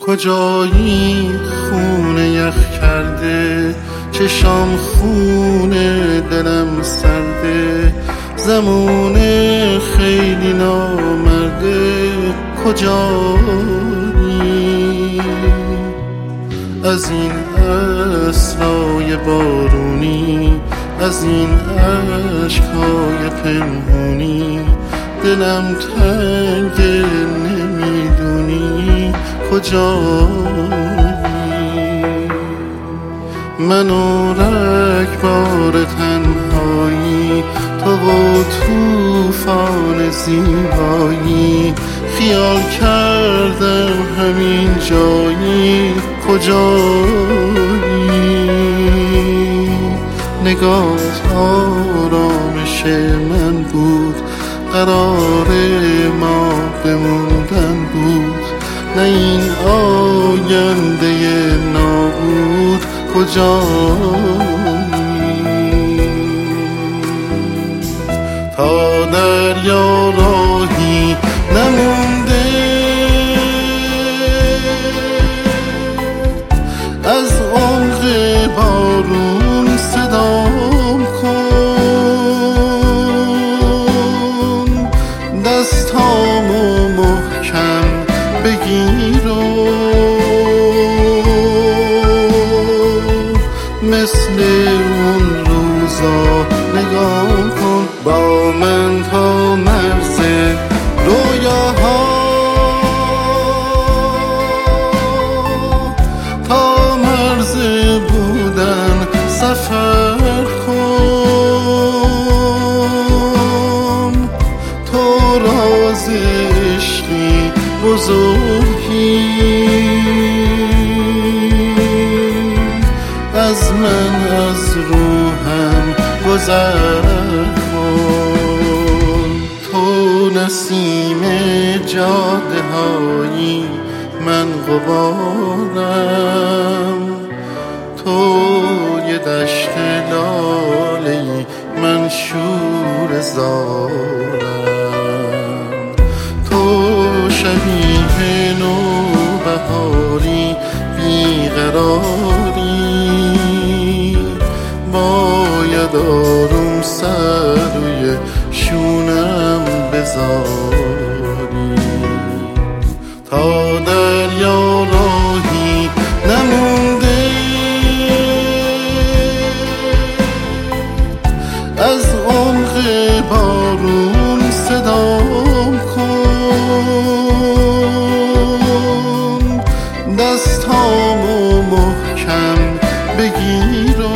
کجایی خونه یخ کرده، چشام خونه دلم سرده، زمونه خیلی نامرده، کجایی؟ از این عصرهای بارونی، از این عشقهای پنهونی، دلم تنگه نمیدونی کجایی؟ منو رگبار تنهایی، تو و توفان زیبایی، خیال کردم همین جایی کجایی؟ نگاهت آرامش من بود، قرار ما بموندن بود، نه این آینده نابود کجایی؟ تا دریا راهی نمونده، از عمق بارون صدام کن، دستامو محکم بگیر و مثل اون روزا نگاه کن با من تا مرز رویاها، تا مرز بودن سفر کن، تو راز عشقی بزرگی، از من از روحم گذر کن. تو نسیم جاده هایی، من غبارم، تو یه دشت لاله‌ای، من شور زارم، تو شبیه نوبهاری، بیقراری، باید آروم سر روی شونم بذاری. تا دریا راهی نمونده، از عمق بارون صدام کن، دستامو محکم بگیر و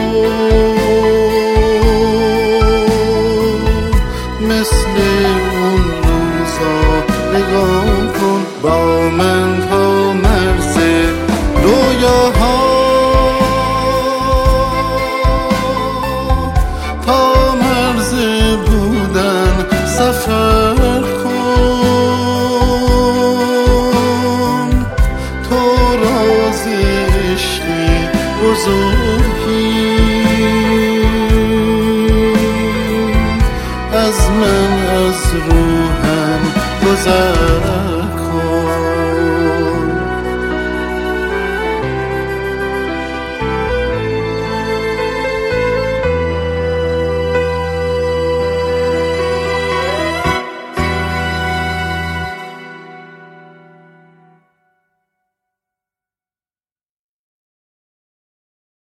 مثل اون روزا نگاه کن با من تا